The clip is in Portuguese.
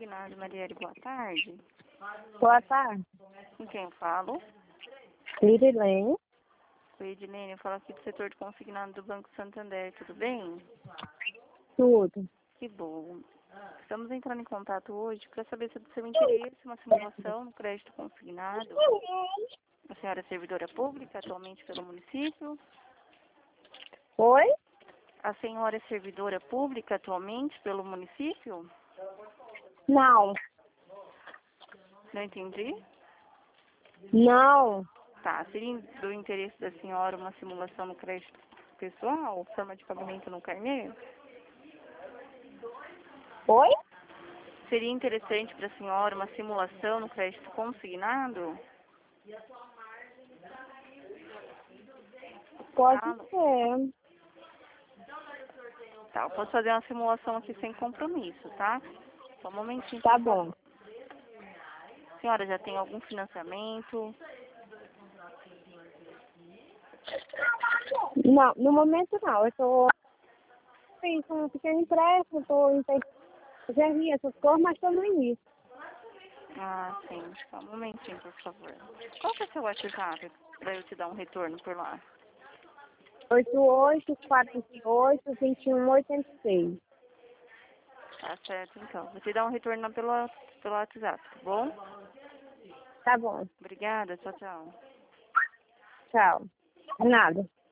Consignado, Marielle, boa tarde. Boa tarde. Com quem eu falo? Irilene. Oi, Edilene, eu falo aqui do setor de consignado do Banco Santander, tudo bem? Tudo. Que bom. Estamos entrando em contato hoje para saber se é do seu interesse uma simulação no crédito consignado. A senhora é servidora pública atualmente pelo município? Oi? A senhora é servidora pública atualmente pelo município? Não. Não entendi. Não. Tá, seria do interesse da senhora uma simulação no crédito pessoal, forma de pagamento no carnê? Oi? Seria interessante para a senhora uma simulação no crédito consignado? Pode Ah, ser. tá, eu posso fazer uma simulação aqui sem compromisso, tá? Só um momentinho. Tá bom. A senhora já tem algum financiamento? Não, no momento não. Eu tô com um pequeno empréstimo, tô em GRI, essas coisas, mas tô no início. Ah, sim. Só um momentinho, por favor. Qual que é o seu WhatsApp para eu te dar um retorno por lá? 88-48-21-86. Tá certo, então. Vou te dar um retorno lá pelo WhatsApp, tá bom? Tá bom. Obrigada, tchau, tchau. Tchau. Nada.